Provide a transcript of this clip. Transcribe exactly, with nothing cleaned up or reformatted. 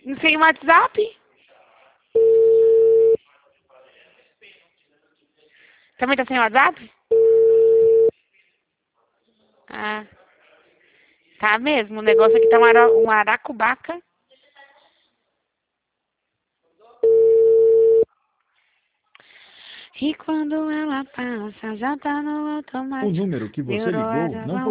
Não tem WhatsApp? Também tá sem WhatsApp? Ah, tá mesmo. O negócio aqui tá um, ara, um aracubaca. E quando ela passa, já tá no O automático. número que você Virou ligou a não